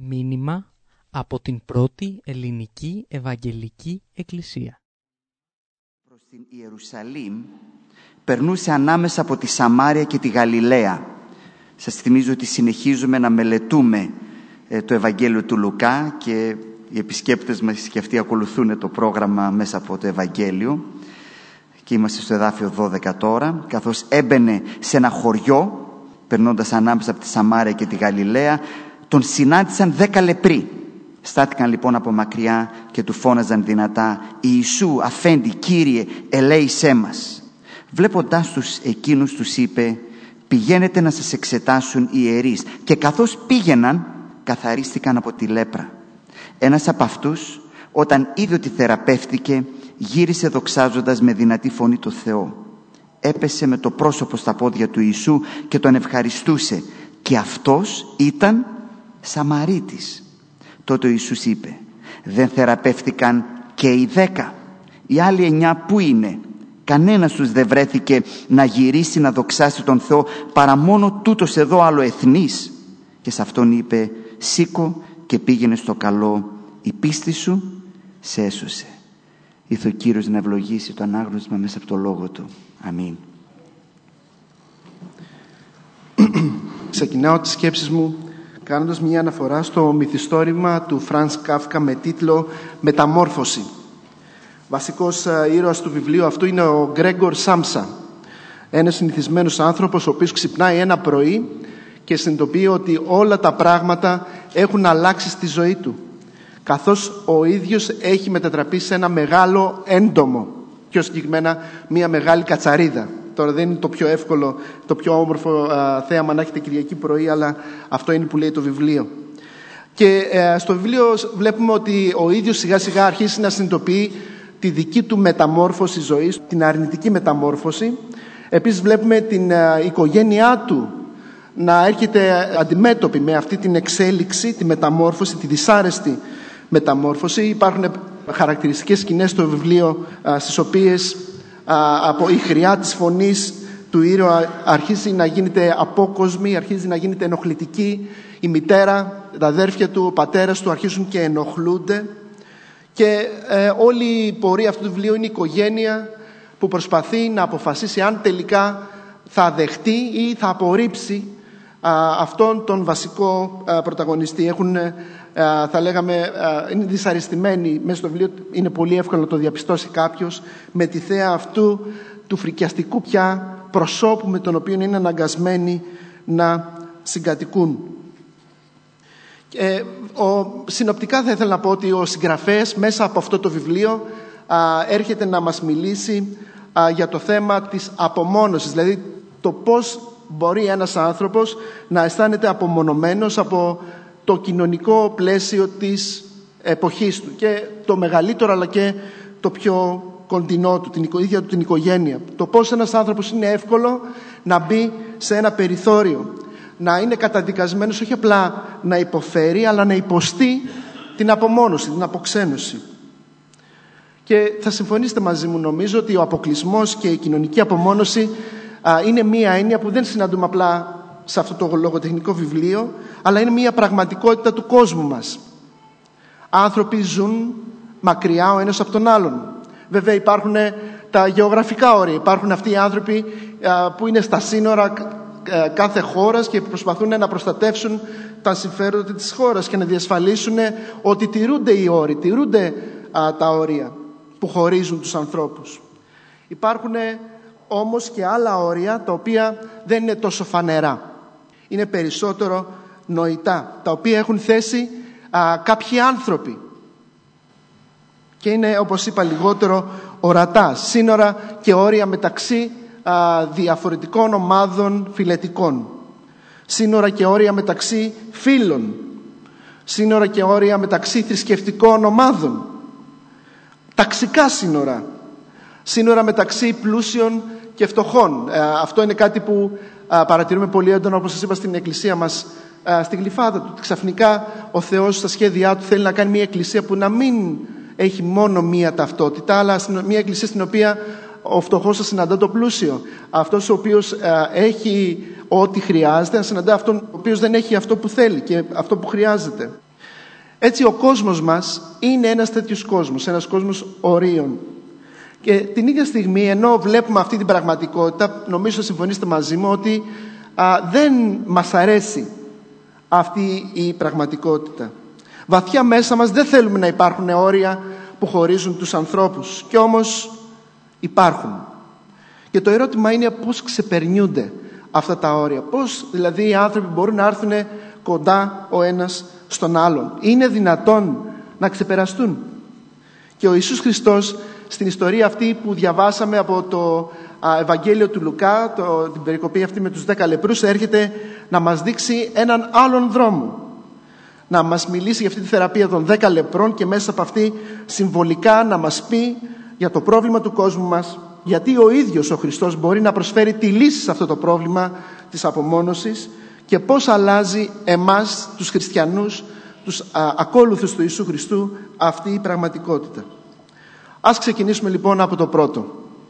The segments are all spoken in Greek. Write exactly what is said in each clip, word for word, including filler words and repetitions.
Μήνυμα από την πρώτη ελληνική Ευαγγελική Εκκλησία. Προς την Ιερουσαλήμ περνούσε ανάμεσα από τη Σαμάρια και τη Γαλιλαία. Σας θυμίζω ότι συνεχίζουμε να μελετούμε ε, το Ευαγγέλιο του Λουκά και οι επισκέπτες μας και αυτοί ακολουθούν το πρόγραμμα μέσα από το Ευαγγέλιο. Και είμαστε στο εδάφιο δώδεκα τώρα, καθώς έμπαινε σε ένα χωριό, περνώντας ανάμεσα από τη Σαμάρια και τη Γαλιλαία, τον συνάντησαν δέκα λεπροί. Στάθηκαν λοιπόν από μακριά και του φώναζαν δυνατά: «Ιησού, Αφέντη, Κύριε, ελέησέ μας». Βλέποντάς τους εκείνους τους είπε: «Πηγαίνετε να σας εξετάσουν οι ιερείς». Και καθώς πήγαιναν, καθαρίστηκαν από τη λέπρα. Ένας από αυτούς, όταν είδε ότι θεραπεύτηκε, γύρισε δοξάζοντας με δυνατή φωνή το Θεό. Έπεσε με το πρόσωπο στα πόδια του Ιησού και τον ευχαριστούσε. Και αυτός ήταν Σαμαρίτης. Τότε ο Ιησούς είπε: «Δεν θεραπεύτηκαν και οι δέκα? Οι άλλοι εννιά πού είναι? Κανένας τους δεν βρέθηκε να γυρίσει να δοξάσει τον Θεό, παρά μόνο τούτος εδώ αλλοεθνής». Και σε αυτόν είπε: «Σήκω και πήγαινε στο καλό, η πίστη σου σε έσωσε». Ήθο ο Κύριος να ευλογήσει το ανάγνωσμα μέσα από το λόγο Του. Αμήν. Ξεκινάω τις σκέψεις μου κάνοντας μια αναφορά στο μυθιστόρημα του Φρανς Κάφκα με τίτλο «Μεταμόρφωση». Βασικός ήρωας του βιβλίου αυτού είναι ο Γκρέγκορ Σάμσα, ένας συνηθισμένος άνθρωπος ο οποίος ξυπνάει ένα πρωί και συνειδητοποιεί ότι όλα τα πράγματα έχουν αλλάξει στη ζωή του, καθώς ο ίδιος έχει μετατραπεί σε ένα μεγάλο έντομο, πιο συγκεκριμένα μια μεγάλη κατσαρίδα. Τώρα δεν είναι το πιο εύκολο, το πιο όμορφο α, θέαμα να έχετε Κυριακή πρωί, αλλά αυτό είναι που λέει το βιβλίο. Και ε, στο βιβλίο βλέπουμε ότι ο ίδιος σιγά σιγά αρχίζει να συνειδητοποιεί τη δική του μεταμόρφωση ζωής, την αρνητική μεταμόρφωση. Επίσης βλέπουμε την α, οικογένειά του να έρχεται αντιμέτωπη με αυτή την εξέλιξη, τη μεταμόρφωση, τη δυσάρεστη μεταμόρφωση. Υπάρχουν χαρακτηριστικές σκηνές στο βιβλίο α, στις οποίες α, από η χρειά της φωνής του ήρωα αρχίζει να γίνεται απόκοσμη, αρχίζει να γίνεται ενοχλητική. Η μητέρα, τα αδέρφια του, ο πατέρας του αρχίζουν και ενοχλούνται. Και ε, όλη η πορεία αυτού του βιβλίου είναι η οικογένεια που προσπαθεί να αποφασίσει αν τελικά θα δεχτεί ή θα απορρίψει α, αυτόν τον βασικό α, πρωταγωνιστή. Έχουν, α, θα λέγαμε, α, είναι δυσαρεστημένοι μέσα στο βιβλίο, είναι πολύ εύκολο να το διαπιστώσει κάποιος, με τη θέα αυτού του φρικιαστικού πια προσώπου με τον οποίο είναι αναγκασμένοι να συγκατοικούν. Ε, ο, συνοπτικά θα ήθελα να πω ότι ο συγγραφέας μέσα από αυτό το βιβλίο α, έρχεται να μας μιλήσει α, για το θέμα της απομόνωσης, δηλαδή το πώς μπορεί ένας άνθρωπος να αισθάνεται απομονωμένος από το κοινωνικό πλαίσιο της εποχής του, και το μεγαλύτερο αλλά και το πιο κοντινό του, την ίδια του την οικογένεια. Το πώς ένας άνθρωπος είναι εύκολο να μπει σε ένα περιθώριο, να είναι καταδικασμένος όχι απλά να υποφέρει, αλλά να υποστεί την απομόνωση, την αποξένωση. Και θα συμφωνήσετε μαζί μου, νομίζω, ότι ο αποκλεισμός και η κοινωνική απομόνωση α, είναι μία έννοια που δεν συναντούμε απλά σε αυτό το λογοτεχνικό βιβλίο, αλλά είναι μία πραγματικότητα του κόσμου μας. Άνθρωποι ζουν μακριά ο ένας από τον άλλον. Βέβαια υπάρχουν τα γεωγραφικά όρια, υπάρχουν αυτοί οι άνθρωποι α, που είναι στα σύνορα κάθε χώρας και προσπαθούν να προστατεύσουν τα συμφέροντα της χώρας και να διασφαλίσουν ότι τηρούνται οι όροι, τηρούνται α, τα όρια που χωρίζουν τους ανθρώπους. Υπάρχουν όμως και άλλα όρια τα οποία δεν είναι τόσο φανερά. Είναι περισσότερο νοητά, τα οποία έχουν θέσει α, κάποιοι άνθρωποι και είναι, όπως είπα, λιγότερο ορατά. Σύνορα και όρια μεταξύ α, διαφορετικών ομάδων φιλετικών. Σύνορα και όρια μεταξύ φίλων. Σύνορα και όρια μεταξύ θρησκευτικών ομάδων. Ταξικά σύνορα. Σύνορα μεταξύ πλούσιων και φτωχών. Ε, αυτό είναι κάτι που α, παρατηρούμε πολύ έντονα, όπως σας είπα, στην εκκλησία μας, α, στη Γλυφάδα του. Ξαφνικά ο Θεός στα σχέδιά του θέλει να κάνει μια εκκλησία που να μην έχει μόνο μία ταυτότητα, αλλά μια εκκλησία στην οποία ο φτωχός θα συναντά το πλούσιο. Αυτός ο οποίος α, έχει ό,τι χρειάζεται, να συναντά αυτόν ο οποίος δεν έχει αυτό που θέλει και αυτό που χρειάζεται. Έτσι ο κόσμος μας είναι ένας τέτοιος κόσμος, ένας κόσμος ορίων. Και την ίδια στιγμή, ενώ βλέπουμε αυτή την πραγματικότητα, νομίζω συμφωνήσετε μαζί μου ότι α, δεν μας αρέσει αυτή η πραγματικότητα. Βαθιά μέσα μας δεν θέλουμε να υπάρχουν όρια που χωρίζουν τους ανθρώπους, και όμως υπάρχουν. Και το ερώτημα είναι πώς ξεπερνιούνται αυτά τα όρια. Πώς δηλαδή οι άνθρωποι μπορούν να έρθουν κοντά ο ένας στον άλλον. Είναι δυνατόν να ξεπεραστούν? Και ο Ιησούς Χριστός στην ιστορία αυτή που διαβάσαμε από το α, Ευαγγέλιο του Λουκά, το, την περικοπή αυτή με τους δέκα λεπρούς, έρχεται να μας δείξει έναν άλλον δρόμο. Να μας μιλήσει για αυτή τη θεραπεία των δέκα λεπρών και μέσα από αυτή συμβολικά να μας πει για το πρόβλημα του κόσμου μας, γιατί ο ίδιος ο Χριστός μπορεί να προσφέρει τη λύση σε αυτό το πρόβλημα της απομόνωσης και πώς αλλάζει εμάς τους χριστιανούς, τους α, ακόλουθους του Ιησού Χριστού, αυτή η πραγματικότητα. Ας ξεκινήσουμε λοιπόν από το πρώτο,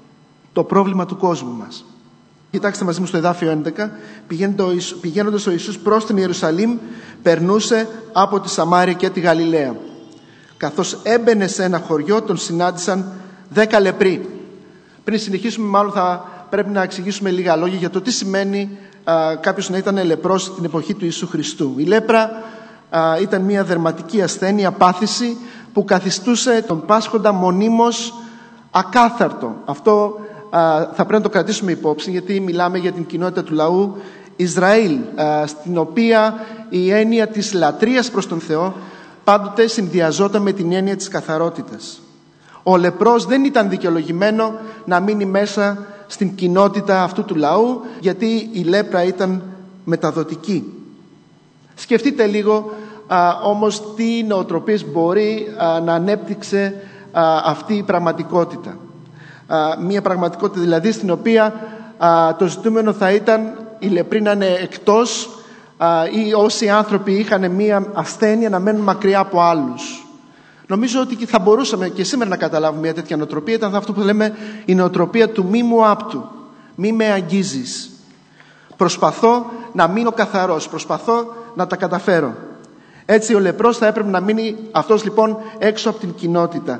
το πρόβλημα του κόσμου μας. Κοιτάξτε μαζί μου στο εδάφιο έντεκα, πηγαίνοντας ο Ιησούς προς την Ιερουσαλήμ, περνούσε από τη Σαμάρια και τη Γαλιλαία. Καθώς έμπαινε σε ένα χωριό, τον συνάντησαν δέκα λεπροί. Πριν συνεχίσουμε, μάλλον θα πρέπει να εξηγήσουμε λίγα λόγια για το τι σημαίνει α, κάποιος να ήταν λεπρός την εποχή του Ιησού Χριστού. Η λέπρα α, ήταν μια δερματική ασθένεια, πάθηση, που καθιστούσε τον πάσχοντα μονίμως ακάθαρτο. Αυτό α, θα πρέπει να το κρατήσουμε υπόψη, γιατί μιλάμε για την κοινότητα του λαού Ισραήλ, α, στην οποία η έννοια της λατρείας προς τον Θεό πάντοτε συνδυαζόταν με την έννοια της καθαρότητας. Ο λεπρός δεν ήταν δικαιολογημένο να μείνει μέσα στην κοινότητα αυτού του λαού, γιατί η λέπρα ήταν μεταδοτική. Σκεφτείτε λίγο α, όμως τι νοοτροπίες μπορεί α, να ανέπτυξε α, αυτή η πραγματικότητα. Α, μια πραγματικότητα δηλαδή στην οποία α, το ζητούμενο θα ήταν οι λεπροί να είναι εκτός α, ή όσοι άνθρωποι είχαν μια ασθένεια να μένουν μακριά από άλλους. Νομίζω ότι θα μπορούσαμε και σήμερα να καταλάβουμε μια τέτοια νοοτροπία. Ήταν αυτό που λέμε η νοοτροπία του μη μου άπτου. Μη με αγγίζεις. Προσπαθώ να μείνω καθαρός. Προσπαθώ να τα καταφέρω. Έτσι ο λεπρός θα έπρεπε να μείνει αυτός λοιπόν έξω από την κοινότητα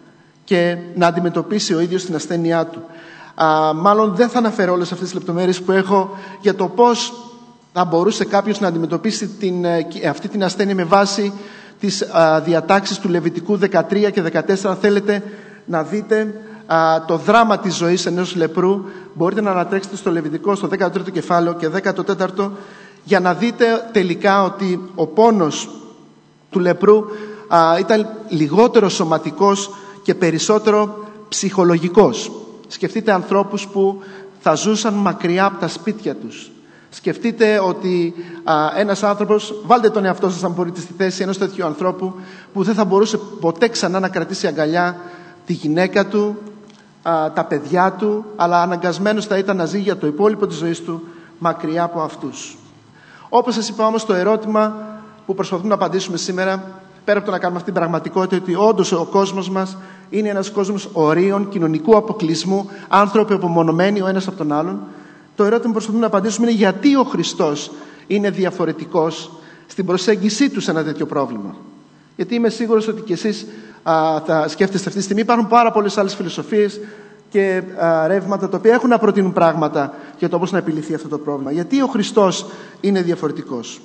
και να αντιμετωπίσει ο ίδιος την ασθένειά του. Α, μάλλον δεν θα αναφέρω όλες αυτές τις λεπτομέρειες που έχω για το πώς θα μπορούσε κάποιος να αντιμετωπίσει την, αυτή την ασθένεια με βάση τις α, διατάξεις του Λεβιτικού δεκατρία και δεκατέσσερα. Αν θέλετε να δείτε α, το δράμα της ζωής ενός λεπρού, μπορείτε να ανατρέξετε στο Λεβιτικό, στο δέκατο τρίτο κεφάλαιο και δέκατο τέταρτο, για να δείτε τελικά ότι ο πόνος του λεπρού α, ήταν λιγότερο σωματικός και περισσότερο ψυχολογικός. Σκεφτείτε ανθρώπους που θα ζούσαν μακριά από τα σπίτια τους. Σκεφτείτε ότι α, ένας άνθρωπος, βάλτε τον εαυτό σας αν μπορείτε στη θέση ενός τέτοιου ανθρώπου που δεν θα μπορούσε ποτέ ξανά να κρατήσει αγκαλιά τη γυναίκα του, α, τα παιδιά του, αλλά αναγκασμένος θα ήταν να ζει για το υπόλοιπο της ζωής του μακριά από αυτούς. Όπως σας είπα όμως, το ερώτημα που προσπαθούμε να απαντήσουμε σήμερα, πέρα από το να κάνουμε αυτή την πραγματικότητα, ότι όντως ο κόσμος μας είναι ένας κόσμος ορίων, κοινωνικού αποκλεισμού, άνθρωποι απομονωμένοι ο ένας από τον άλλον, το ερώτημα που προσπαθούμε να απαντήσουμε είναι γιατί ο Χριστός είναι διαφορετικός στην προσέγγιση του σε ένα τέτοιο πρόβλημα. Γιατί είμαι σίγουρος ότι και εσείς α, θα σκέφτεστε αυτή τη στιγμή. Υπάρχουν πάρα πολλές άλλες φιλοσοφίες και α, ρεύματα τα οποία έχουν να προτείνουν πράγματα για το πώς να επιλυθεί αυτό το πρόβλημα. Γιατί ο Χριστός είναι διαφορετικός.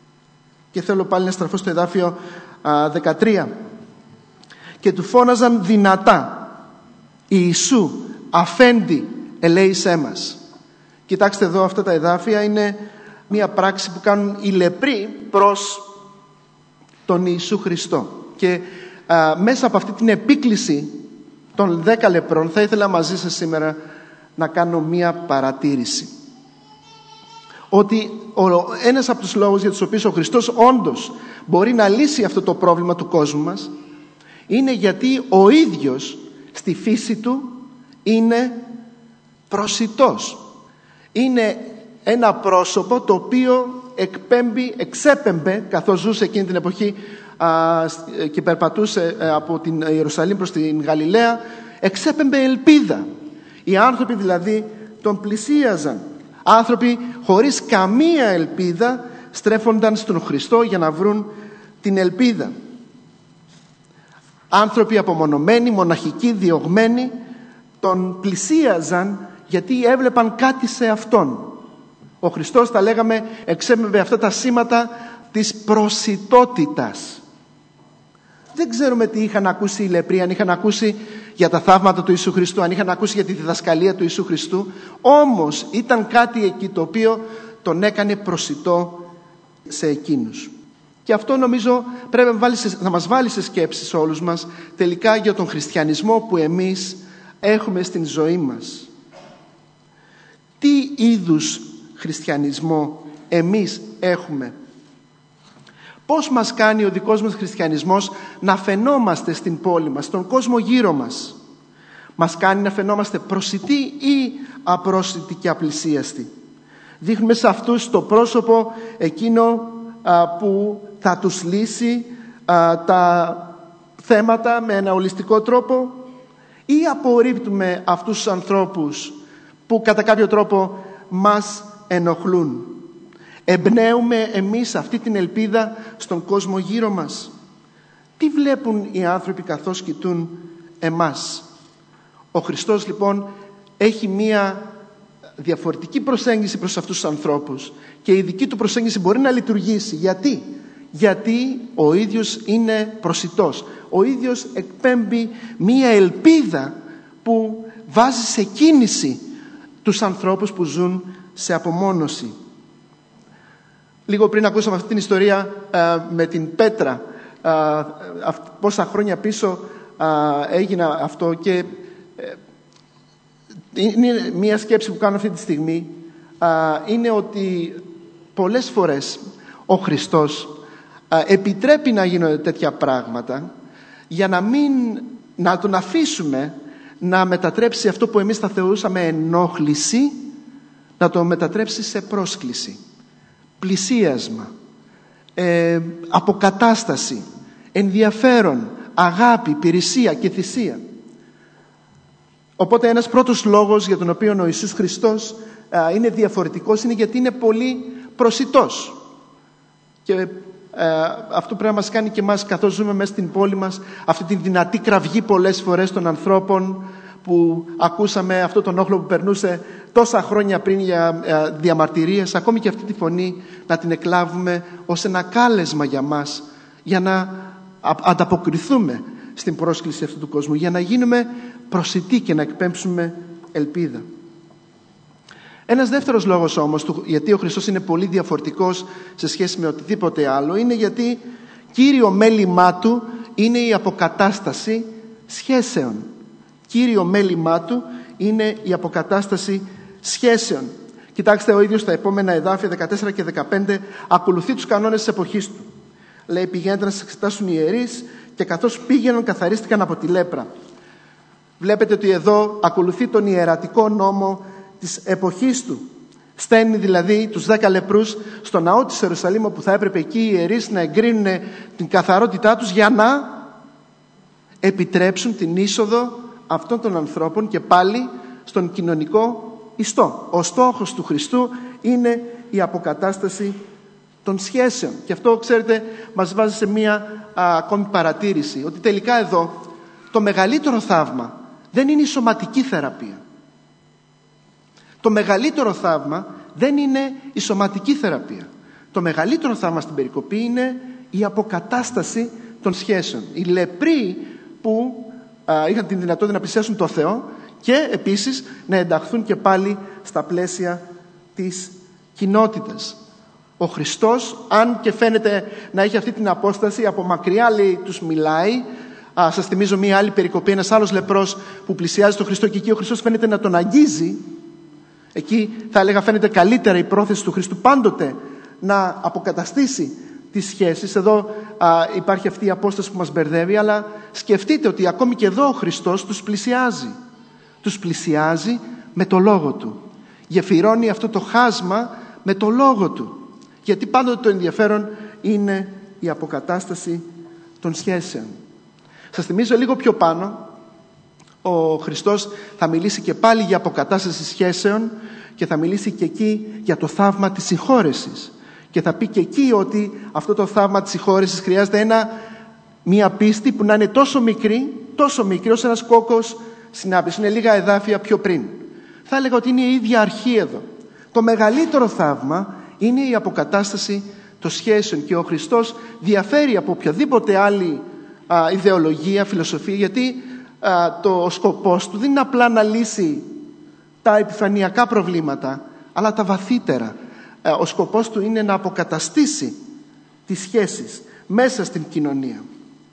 Και θέλω πάλι να στραφώ στο εδάφιο α, δεκατρία. Και του φώναζαν δυνατά, Ιησού, αφέντη, ελέησέ μας. Κοιτάξτε εδώ, αυτά τα εδάφια είναι μια πράξη που κάνουν οι λεπροί προς τον Ιησού Χριστό. Και α, μέσα από αυτή την επίκληση των δέκα λεπρών θα ήθελα μαζί σας σήμερα να κάνω μια παρατήρηση. Ότι ο, ένας από τους λόγους για τους οποίους ο Χριστός όντως μπορεί να λύσει αυτό το πρόβλημα του κόσμου μας είναι γιατί ο ίδιος στη φύση του είναι προσιτός. Είναι ένα πρόσωπο το οποίο εκπέμπει, εξέπεμπε καθώς ζούσε εκείνη την εποχή α, και περπατούσε από την Ιερουσαλήμ προς την Γαλιλαία, εξέπεμπε ελπίδα. Οι άνθρωποι δηλαδή τον πλησίαζαν. Άνθρωποι χωρίς καμία ελπίδα στρέφονταν στον Χριστό για να βρουν την ελπίδα. Άνθρωποι απομονωμένοι, μοναχικοί, διωγμένοι, τον πλησίαζαν γιατί έβλεπαν κάτι σε Αυτόν. Ο Χριστός, τα λέγαμε, εξέπεμπε αυτά τα σήματα της προσιτότητας. Δεν ξέρουμε τι είχαν ακούσει οι λεπροί, αν είχαν ακούσει για τα θαύματα του Ιησού Χριστού, αν είχαν ακούσει για τη διδασκαλία του Ιησού Χριστού. Όμως ήταν κάτι εκεί το οποίο τον έκανε προσιτό σε εκείνους. Και αυτό νομίζω πρέπει να, βάλει σε, να μας βάλει σε σκέψεις όλους μας τελικά για τον χριστιανισμό που εμείς έχουμε στην ζωή μας. Τι είδους χριστιανισμό εμείς έχουμε? Πώς μας κάνει ο δικός μας χριστιανισμός να φαινόμαστε στην πόλη μας, στον κόσμο γύρω μας? Μας κάνει να φαινόμαστε προσιτοί ή απρόσιτοι και απλησίαστοι? Δείχνουμε σε αυτούς το πρόσωπο εκείνο α, που θα τους λύσει α, τα θέματα με ένα ολιστικό τρόπο, ή απορρίπτουμε αυτούς τους ανθρώπους που κατά κάποιο τρόπο μας ενοχλούν? Εμπνέουμε εμείς αυτή την ελπίδα στον κόσμο γύρω μας? Τι βλέπουν οι άνθρωποι καθώς κοιτούν εμάς? Ο Χριστός λοιπόν έχει μία διαφορετική προσέγγιση προς αυτούς τους ανθρώπους και η δική του προσέγγιση μπορεί να λειτουργήσει. Γιατί? Γιατί ο ίδιος είναι προσιτός. Ο ίδιος εκπέμπει μία ελπίδα που βάζει σε κίνηση τους ανθρώπους που ζουν σε απομόνωση. Λίγο πριν ακούσαμε αυτή την ιστορία α, με την πέτρα, α, α, πόσα χρόνια πίσω α, έγινε αυτό, και ε, είναι μια σκέψη που κάνω αυτή τη στιγμή, α, είναι ότι πολλές φορές ο Χριστός α, επιτρέπει να γίνονται τέτοια πράγματα για να μην, να τον αφήσουμε να μετατρέψει αυτό που εμείς θα θεωρούσαμε ενόχληση, να το μετατρέψει σε πρόσκληση, πλησίασμα, ε, αποκατάσταση, ενδιαφέρον, αγάπη, υπηρεσία και θυσία. Οπότε ένας πρώτος λόγος για τον οποίο ο Ιησούς Χριστός α, είναι διαφορετικός είναι γιατί είναι πολύ προσιτός. Και ε, αυτό πρέπει να μας κάνει και εμάς, καθώς ζούμε μέσα στην πόλη μας, αυτή τη δυνατή κραυγή πολλές φορές των ανθρώπων που ακούσαμε, αυτό τον όχλο που περνούσε τόσα χρόνια πριν για ε, διαμαρτυρίες, ακόμη και αυτή τη φωνή να την εκλάβουμε ως ένα κάλεσμα για μας, για να α, ανταποκριθούμε στην πρόσκληση αυτού του κόσμου, για να γίνουμε προσιτοί και να εκπέμψουμε ελπίδα. Ένας δεύτερος λόγος όμως, γιατί ο Χριστός είναι πολύ διαφορετικός σε σχέση με οτιδήποτε άλλο, είναι γιατί κύριο μέλημά του είναι η αποκατάσταση σχέσεων. Κύριο μέλημά του είναι η αποκατάσταση σχέσεων. Κοιτάξτε ο ίδιος στα επόμενα εδάφια δεκατέσσερα και δεκαπέντε ακολουθεί τους κανόνες της εποχής του. Λέει, πηγαίνετε να σας εξετάσουν οι ιερείς, και καθώς πήγαιναν καθαρίστηκαν από τη λέπρα. Βλέπετε ότι εδώ ακολουθεί τον ιερατικό νόμο της εποχής του. Στέλνει δηλαδή τους δέκα λεπρούς στο ναό της Ιερουσαλήμ, όπου θα έπρεπε εκεί οι ιερείς να εγκρίνουν την καθαρότητά τους για να επιτρέψουν την είσοδο αυτών των ανθρώπων και πάλι στον κοινωνικό ιστό. Ο στόχος του Χριστού είναι η αποκατάσταση των σχέσεων. Και αυτό, ξέρετε, μας βάζει σε μία α, ακόμη παρατήρηση, ότι τελικά εδώ το μεγαλύτερο θαύμα δεν είναι η σωματική θεραπεία. Το μεγαλύτερο θαύμα δεν είναι η σωματική θεραπεία. Το μεγαλύτερο θαύμα στην περικοπή είναι η αποκατάσταση των σχέσεων. Οι λεπροί που α, είχαν την δυνατότητα να πλησιάσουν το Θεό και επίσης να ενταχθούν και πάλι στα πλαίσια της κοινότητας. Ο Χριστός, αν και φαίνεται να έχει αυτή την απόσταση, από μακριά λέει τους μιλάει. Α, σας θυμίζω μία άλλη περικοπή, ένας άλλος λεπρός που πλησιάζει τον Χριστό και εκεί ο Χριστός φαίνεται να τον αγγίζει. Εκεί θα έλεγα φαίνεται καλύτερα η πρόθεση του Χριστού πάντοτε να αποκαταστήσει τις σχέσεις. Εδώ α, υπάρχει αυτή η απόσταση που μας μπερδεύει, αλλά σκεφτείτε ότι ακόμη και εδώ ο Χριστός τους πλησιάζει. Τους πλησιάζει με το λόγο Του. Γεφυρώνει αυτό το χάσμα με το λόγο Του. Γιατί πάντοτε το ενδιαφέρον είναι η αποκατάσταση των σχέσεων. Σας θυμίζω λίγο πιο πάνω, ο Χριστός θα μιλήσει και πάλι για αποκατάσταση σχέσεων και θα μιλήσει και εκεί για το θαύμα της συγχώρεσης. Και θα πει και εκεί ότι αυτό το θαύμα της συγχώρεσης χρειάζεται ένα Μία πίστη που να είναι τόσο μικρή, τόσο μικρή όσο ένας κόκκος συνάπης. Είναι λίγα εδάφια πιο πριν. Θα έλεγα ότι είναι η ίδια αρχή εδώ. Το μεγαλύτερο θαύμα είναι η αποκατάσταση των σχέσεων και ο Χριστός διαφέρει από οποιαδήποτε άλλη α, ιδεολογία, φιλοσοφία, γιατί α, το σκοπός του δεν είναι απλά να λύσει τα επιφανειακά προβλήματα, αλλά τα βαθύτερα. Α, ο σκοπός του είναι να αποκαταστήσει τις σχέσεις μέσα στην κοινωνία.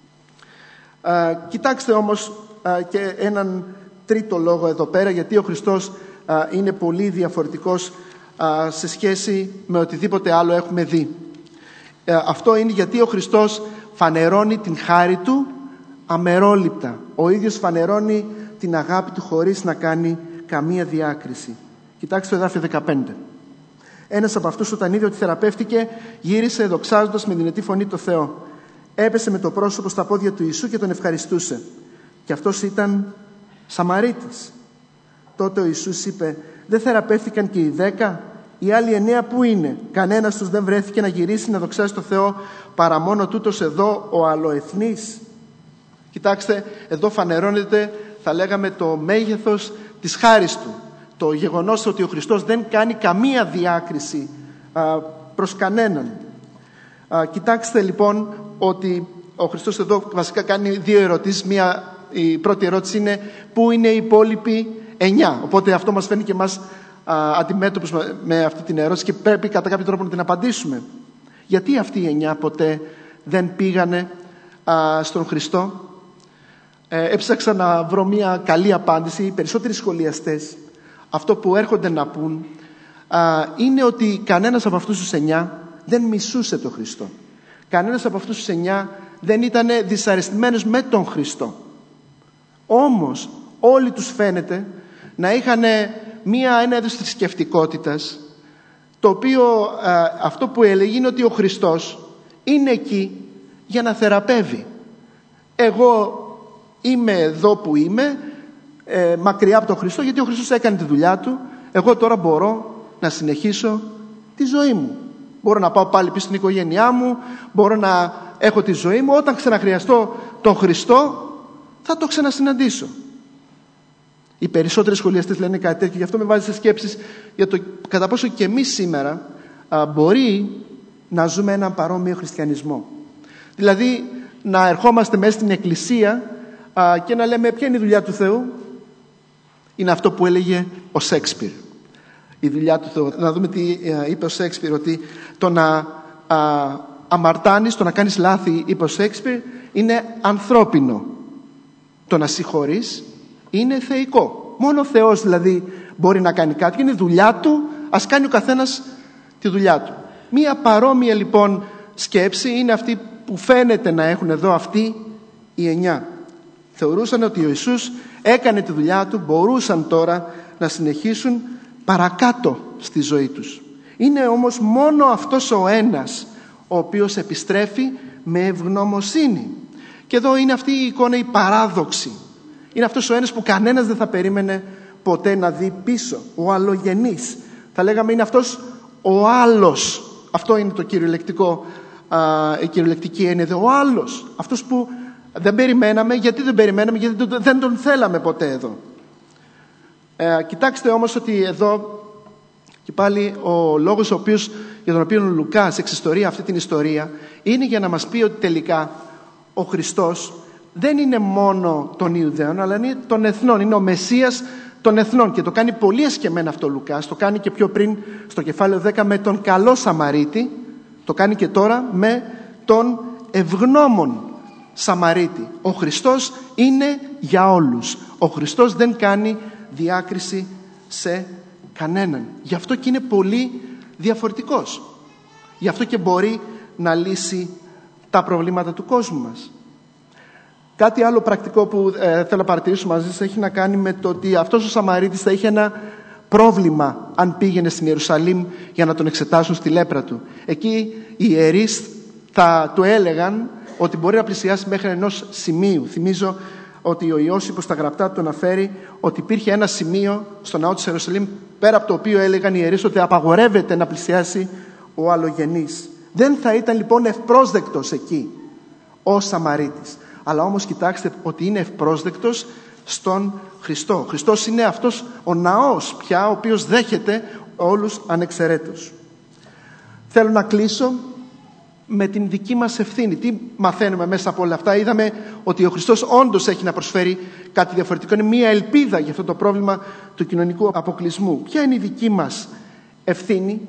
Α, κοιτάξτε όμως α, και έναν τρίτο λόγο εδώ πέρα, γιατί ο Χριστός α, είναι πολύ διαφορετικός α, σε σχέση με οτιδήποτε άλλο έχουμε δει. Ε, αυτό είναι γιατί ο Χριστός φανερώνει την χάρη Του αμερόληπτα. Ο ίδιος φανερώνει την αγάπη Του χωρίς να κάνει καμία διάκριση. Κοιτάξτε το εδάφιο δεκαπέντε. Ένας από αυτούς, όταν είδε ότι θεραπεύτηκε, γύρισε δοξάζοντας με δυνατή φωνή το Θεό. Έπεσε με το πρόσωπο στα πόδια του Ιησού και τον ευχαριστούσε. Και αυτός ήταν Σαμαρίτης. Τότε ο Ιησούς είπε: δεν θεραπεύτηκαν και οι δέκα? Οι άλλοι εννέα πού είναι? Κανένας τους δεν βρέθηκε να γυρίσει να δοξάσει το Θεό παρά μόνο τούτος εδώ ο αλλοεθνής? Κοιτάξτε, εδώ φανερώνεται, θα λέγαμε, το μέγεθος της χάρης Του. Το γεγονός ότι ο Χριστός δεν κάνει καμία διάκριση α, προς κανέναν. Α, κοιτάξτε λοιπόν ότι ο Χριστός εδώ βασικά κάνει δύο ερωτήσεις. Μία, η πρώτη ερώτηση είναι πού είναι οι υπόλοιποι εννιά? Οπότε αυτό μας φαίνει και εμάς αντιμέτωπους με αυτή την ερώτηση και πρέπει κατά κάποιο τρόπο να την απαντήσουμε. Γιατί αυτοί οι εννιά ποτέ δεν πήγανε α, στον Χριστό? Ε, έψαξα να βρω μια καλή απάντηση. Οι περισσότεροι σχολιαστές αυτό που έρχονται να πούν α, είναι ότι κανένας από αυτούς τους εννιά δεν μισούσε τον Χριστό. Κανένας από αυτούς τους εννιά δεν ήταν δυσαρεστημένος με τον Χριστό. Όμως όλοι τους φαίνεται να είχαν μία, ένα είδος θρησκευτικότητας, το οποίο α, αυτό που έλεγε είναι ότι ο Χριστός είναι εκεί για να θεραπεύει. Εγώ είμαι εδώ που είμαι, ε, μακριά από τον Χριστό, γιατί ο Χριστός έκανε τη δουλειά Του. Εγώ τώρα μπορώ να συνεχίσω τη ζωή μου. Μπορώ να πάω πάλι πίσω στην οικογένειά μου, μπορώ να έχω τη ζωή μου. Όταν ξαναχρειαστώ τον Χριστό θα το ξανασυναντήσω. Οι περισσότεροι σχολιαστές λένε κάτι τέτοιο, γι' αυτό με βάζει σε σκέψεις για το κατά πόσο και εμείς σήμερα α, μπορεί να ζούμε έναν παρόμοιο χριστιανισμό. Δηλαδή να ερχόμαστε μέσα στην εκκλησία α, και να λέμε ποια είναι η δουλειά του Θεού? Είναι αυτό που έλεγε ο Σέξπιρ. Η δουλειά του Θεού. Να δούμε τι α, είπε ο Σέξπιρ, ότι το να α, αμαρτάνεις, το να κάνεις λάθη, είπε ο Σέξπιρ, είναι ανθρώπινο. Το να συγχωρείς είναι θεϊκό. Μόνο ο Θεός δηλαδή μπορεί να κάνει κάτι. Είναι δουλειά Του, ας κάνει ο καθένας τη δουλειά του. Μία παρόμοια λοιπόν σκέψη είναι αυτή που φαίνεται να έχουν εδώ αυτοί οι εννιά. Θεωρούσαν ότι ο Ιησούς έκανε τη δουλειά Του, μπορούσαν τώρα να συνεχίσουν παρακάτω στη ζωή τους. Είναι όμως μόνο αυτός ο ένας ο οποίος επιστρέφει με ευγνωμοσύνη. Και εδώ είναι αυτή η εικόνα η παράδοξη. Είναι αυτός ο ένας που κανένας δεν θα περίμενε ποτέ να δει πίσω. Ο αλλογενής. Θα λέγαμε είναι αυτός ο άλλος. Αυτό είναι το κυριολεκτικό, α, η κυριολεκτική έννοια. Ο άλλος. Αυτός που δεν περιμέναμε. Γιατί δεν περιμέναμε? Γιατί δεν τον θέλαμε ποτέ εδώ. Ε, κοιτάξτε όμως ότι εδώ και πάλι ο λόγος ο οποίος, για τον οποίο ο Λουκάς εξιστορεί αυτή την ιστορία είναι για να μας πει ότι τελικά ο Χριστός δεν είναι μόνο των Ιουδαίων, αλλά είναι των εθνών. Είναι ο Μεσσίας των εθνών. Και το κάνει πολύ εσκεμμένα αυτό ο Λουκάς. Το κάνει και πιο πριν στο κεφάλαιο δέκα με τον καλό Σαμαρίτη. Το κάνει και τώρα με τον ευγνώμων Σαμαρίτη. Ο Χριστός είναι για όλους. Ο Χριστός δεν κάνει διάκριση σε κανέναν. Γι' αυτό και είναι πολύ διαφορετικός. Γι' αυτό και μπορεί να λύσει τα προβλήματα του κόσμου μας. Κάτι άλλο πρακτικό που ε, θέλω να παρατηρήσω μαζί σας έχει να κάνει με το ότι αυτός ο Σαμαρίτης θα είχε ένα πρόβλημα αν πήγαινε στην Ιερουσαλήμ για να τον εξετάσουν στη λέπρα του. Εκεί οι ιερείς θα του έλεγαν ότι μπορεί να πλησιάσει μέχρι ενός σημείου. Θυμίζω ότι ο Ιώσυπος στα γραπτά του αναφέρει ότι υπήρχε ένα σημείο στο ναό της Ιερουσαλήμ πέρα από το οποίο έλεγαν οι ιερείς ότι απαγορεύεται να πλησιάσει ο αλλογενής. Δεν θα ήταν λοιπόν ευπρόσδεκτος εκεί ο Σαμαρίτης. Αλλά όμως κοιτάξτε ότι είναι ευπρόσδεκτος στον Χριστό. Ο Χριστός είναι αυτός ο ναός πια, ο οποίος δέχεται όλους ανεξαιρέτως. Θέλω να κλείσω με την δική μας ευθύνη. Τι μαθαίνουμε μέσα από όλα αυτά? Είδαμε ότι ο Χριστός όντως έχει να προσφέρει κάτι διαφορετικό. Είναι μία ελπίδα για αυτό το πρόβλημα του κοινωνικού αποκλεισμού. Ποια είναι η δική μας ευθύνη?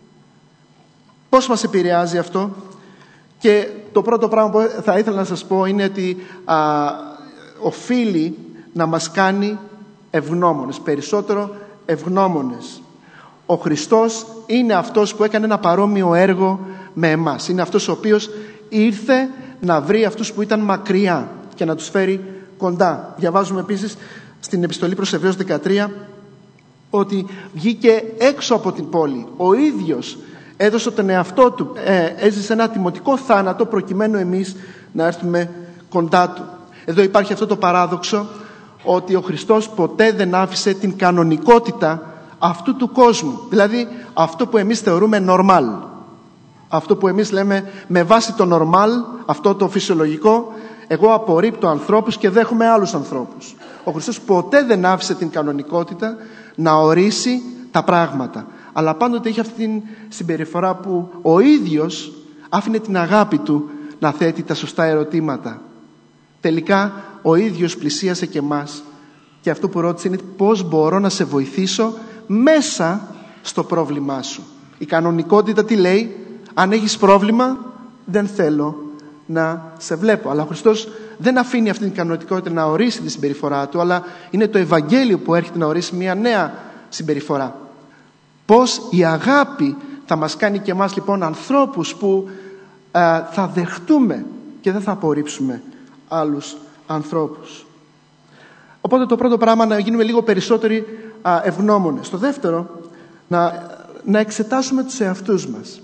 Πώς μας επηρεάζει αυτό? Και το πρώτο πράγμα που θα ήθελα να σας πω είναι ότι α, οφείλει να μας κάνει ευγνώμονες, περισσότερο ευγνώμονες. Ο Χριστός είναι αυτός που έκανε ένα παρόμοιο έργο με εμάς. Είναι αυτός ο οποίος ήρθε να βρει αυτούς που ήταν μακριά και να τους φέρει κοντά. Διαβάζουμε επίσης στην επιστολή προς Εβραίους δεκατρία ότι βγήκε έξω από την πόλη. Ο ίδιος έδωσε τον εαυτό του, ε, έζησε ένα τιμωτικό θάνατο προκειμένου εμείς να έρθουμε κοντά του. Εδώ υπάρχει αυτό το παράδοξο ότι ο Χριστός ποτέ δεν άφησε την κανονικότητα αυτού του κόσμου. Δηλαδή αυτό που εμείς θεωρούμε normal. Αυτό που εμείς λέμε με βάση το normal, αυτό το φυσιολογικό, εγώ απορρίπτω ανθρώπους και δέχομαι άλλους ανθρώπους. Ο Χριστός ποτέ δεν άφησε την κανονικότητα να ορίσει τα πράγματα. Αλλά πάντοτε είχε αυτή την συμπεριφορά που ο ίδιος άφηνε την αγάπη του να θέτει τα σωστά ερωτήματα. Τελικά ο ίδιος πλησίασε και εμάς και αυτό που ρώτησε είναι πώς μπορώ να σε βοηθήσω μέσα στο πρόβλημά σου. Η κανονικότητα τι λέει? Αν έχεις πρόβλημα δεν θέλω να σε βλέπω. Αλλά ο Χριστός δεν αφήνει αυτή την κανονικότητα να ορίσει τη συμπεριφορά του, αλλά είναι το Ευαγγέλιο που έρχεται να ορίσει μια νέα συμπεριφορά. Πώς η αγάπη θα μας κάνει και εμάς λοιπόν ανθρώπους που α, θα δεχτούμε και δεν θα απορρίψουμε άλλους ανθρώπους. Οπότε το πρώτο πράγμα να γίνουμε λίγο περισσότεροι α, ευγνώμονες. Το δεύτερο, να, να εξετάσουμε τους εαυτούς μας.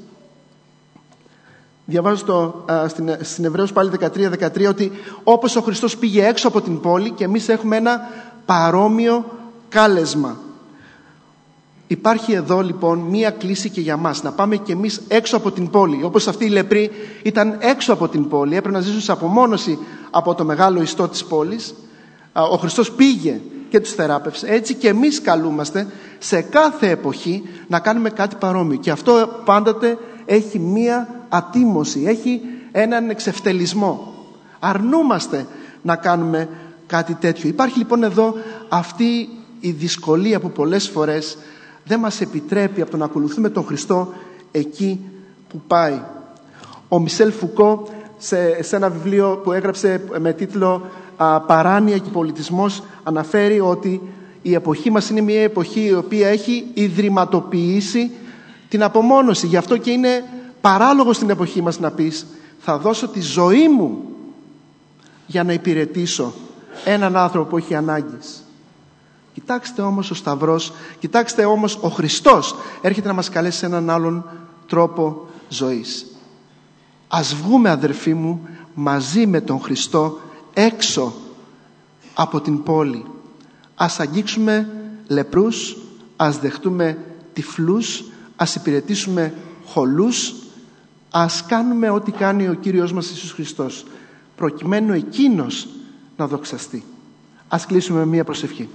Διαβάζω στο, α, στην, στην Εβραίους πάλι δεκατρία δεκατρία ότι όπως ο Χριστός πήγε έξω από την πόλη και εμείς έχουμε ένα παρόμοιο κάλεσμα. Υπάρχει εδώ λοιπόν μία κλίση και για μας, να πάμε και εμείς έξω από την πόλη. Όπως αυτοί οι λεπροί ήταν έξω από την πόλη, έπρεπε να ζήσουν σε απομόνωση από το μεγάλο ιστό της πόλης. Ο Χριστός πήγε και τους θεράπευσε. Έτσι και εμείς καλούμαστε σε κάθε εποχή να κάνουμε κάτι παρόμοιο. Και αυτό πάντοτε έχει μία ατίμωση, έχει έναν εξευτελισμό. Αρνούμαστε να κάνουμε κάτι τέτοιο. Υπάρχει λοιπόν εδώ αυτή η δυσκολία που πολλές φορές δεν μας επιτρέπει από το να ακολουθούμε τον Χριστό εκεί που πάει. Ο Μισελ Φουκώ σε, σε ένα βιβλίο που έγραψε με τίτλο α, «Παράνοια και πολιτισμός» αναφέρει ότι η εποχή μας είναι μια εποχή η οποία έχει ιδρυματοποιήσει την απομόνωση. Γι' αυτό και είναι παράλογο στην εποχή μας να πεις θα δώσω τη ζωή μου για να υπηρετήσω έναν άνθρωπο που έχει ανάγκες. Κοιτάξτε όμως ο Σταυρός, κοιτάξτε όμως ο Χριστός έρχεται να μας καλέσει σε έναν άλλον τρόπο ζωής. Ας βγούμε αδερφοί μου μαζί με τον Χριστό έξω από την πόλη. Ας αγγίξουμε λεπρούς, ας δεχτούμε τυφλούς, ας υπηρετήσουμε χωλούς, ας κάνουμε ό,τι κάνει ο Κύριος μας Ιησούς Χριστός προκειμένου εκείνος να δοξαστεί. Ας κλείσουμε με μία προσευχή.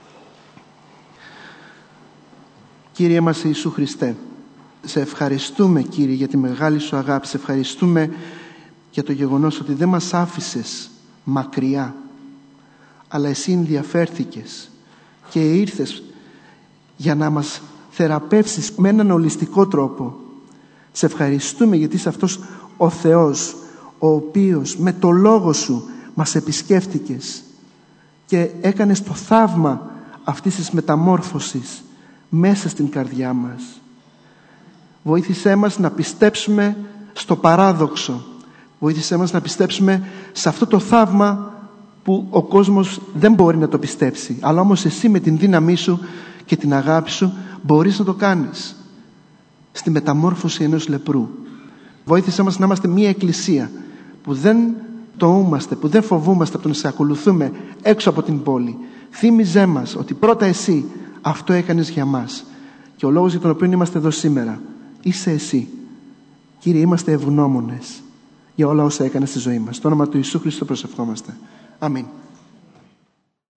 Κύριε μας Ιησού Χριστέ, σε ευχαριστούμε Κύριε για τη μεγάλη σου αγάπη, σε ευχαριστούμε για το γεγονός ότι δεν μας άφησες μακριά, αλλά εσύ ενδιαφέρθηκες και ήρθες για να μας θεραπεύσεις με έναν ολιστικό τρόπο. Σε ευχαριστούμε γιατί είσαι αυτός ο Θεός ο οποίος με το λόγο σου μας επισκέφτηκες και έκανες το θαύμα αυτής της μεταμόρφωσης μέσα στην καρδιά μας. Βοήθησέ μας να πιστέψουμε στο παράδοξο. Βοήθησέ μας να πιστέψουμε σε αυτό το θαύμα που ο κόσμος δεν μπορεί να το πιστέψει. Αλλά όμως εσύ με την δύναμή σου και την αγάπη σου μπορείς να το κάνεις. Στη μεταμόρφωση ενός λεπρού. Βοήθησέ μας να είμαστε μια εκκλησία που δεν τοούμαστε, που δεν φοβούμαστε από το να σε ακολουθούμε έξω από την πόλη. Θύμιζέ μας ότι πρώτα εσύ αυτό έκανες για μας. Και ο λόγος για τον οποίο είμαστε εδώ σήμερα είσαι εσύ. Κύριε, είμαστε ευγνώμονες. για όλα όσα έκανε στη ζωή μας. Στο όνομα του Ιησού Χριστού προσευχόμαστε. Αμήν.